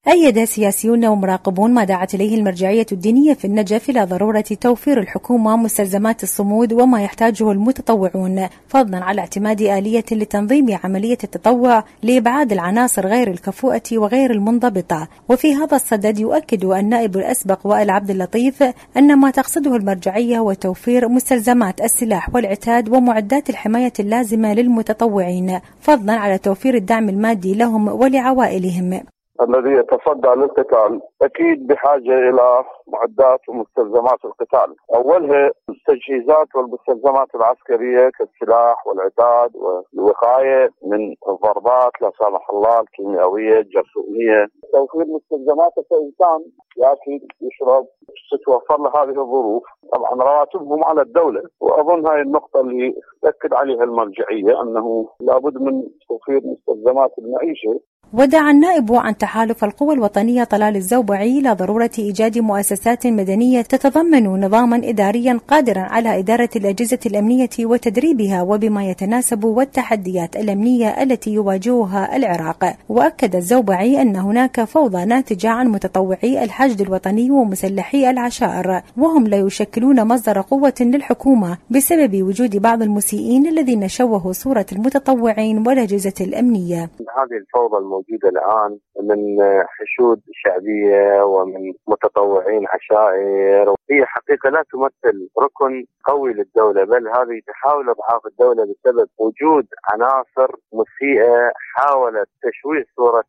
أيد سياسيون ومراقبون ما دعت إليه المرجعية الدينية في النجف إلى ضرورة توفير الحكومة مستلزمات الصمود وما يحتاجه المتطوعون، فضلا على اعتماد آلية لتنظيم عملية التطوع لإبعاد العناصر غير الكفؤة وغير المنضبطة. وفي هذا الصدد يؤكد النائب الأسبق وائل عبد اللطيف أن ما تقصده المرجعية هو توفير مستلزمات السلاح والعتاد ومعدات الحماية اللازمة للمتطوعين، فضلا على توفير الدعم المادي لهم ولعوائلهم. الذي يتصدى للقتال أكيد بحاجة إلى معدات ومستلزمات القتال، أولها التجهيزات والمستلزمات العسكرية كالسلاح والعتاد والوقاية من الضربات لا سمح الله الكيميائية الجرثومية، توفير مستلزمات كإنسان يأكل يشرب تتوفر له هذه الظروف. طبعا رواتبهم على الدولة، وأظن هاي النقطة اللي تأكد عليها المرجعية أنه لابد من توفير مستلزمات المعيشة. ودعا النائب عن تحالف القوى الوطنية طلال الزوبعي إلى ضرورة إيجاد مؤسسات مدنية تتضمن نظاما إداريا قادرا على إدارة الأجهزة الأمنية وتدريبها وبما يتناسب والتحديات الأمنية التي يواجهها العراق. وأكد الزوبعي أن هناك فوضى ناتجة عن متطوعي الحشد الوطني ومسلحي العشائر، وهم لا يشكلون مصدر قوة للحكومة بسبب وجود بعض المسيئين الذين شوهوا صورة المتطوعين والأجهزة الأمنية. هذه الفوضى الموجودة الآن من حشود شعبية ومن متطوعين عشائر هي حقيقة لا تمثل ركن قوي للدولة، بل هذه تحاول إضعاف الدولة بسبب وجود عناصر مسيئة حاولت تشويه صورة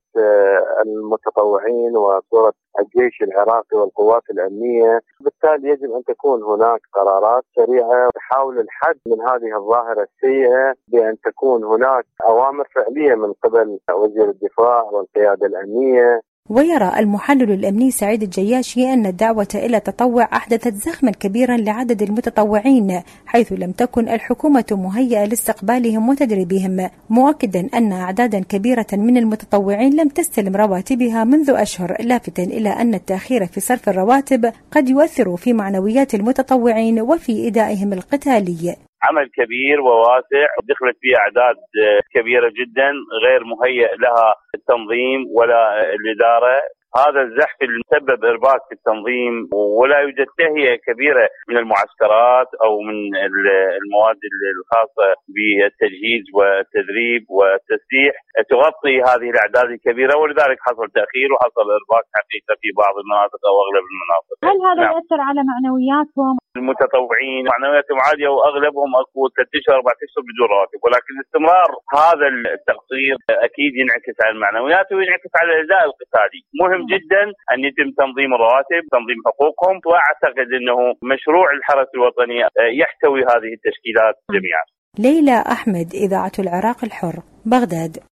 المتطوعين وصورة الجيش العراقي والقوات الأمنية. بالتالي يجب أن تكون هناك قرارات سريعة تحاول الحد من هذه الظاهرة السيئة بأن تكون هناك أوامر فعلية من قبل وزير الدفاع والقيادة الأمنية. ويرى المحلل الأمني سعيد الجياشي أن الدعوة إلى التطوع أحدثت زخما كبيرا لعدد المتطوعين، حيث لم تكن الحكومة مهيئة لاستقبالهم وتدريبهم، مؤكدا أن أعدادا كبيرة من المتطوعين لم تستلم رواتبها منذ أشهر، لافتا إلى أن التأخير في صرف الرواتب قد يؤثر في معنويات المتطوعين وفي إدائهم القتالي. عمل كبير وواسع دخلت فيه أعداد كبيرة جدا غير مهيئ لها التنظيم ولا الإدارة. هذا الزحف المسبب إرباك في التنظيم، ولا يوجد تهيئة كبيرة من المعسكرات أو من المواد الخاصة بالتجهيز والتدريب والتسليح تغطي هذه الأعداد الكبيرة، ولذلك حصل تأخير وحصل إرباك حقيقة في بعض المناطق أو أغلب المناطق. هل هذا يؤثر على معنوياتهم؟ المتطوعين معنوياتهم عالية وأغلبهم أكو 3 أشهر 4 أشهر بدون رواتب، ولكن استمرار هذا التقصير أكيد ينعكس على المعنويات وينعكس على الأداء القتالي. مهم جدا أن يتم تنظيم الرواتب، تنظيم حقوقهم، وأعتقد أنه مشروع الحرس الوطني يحتوي هذه التشكيلات جميعا. ليلى أحمد، إذاعة العراق الحر، بغداد.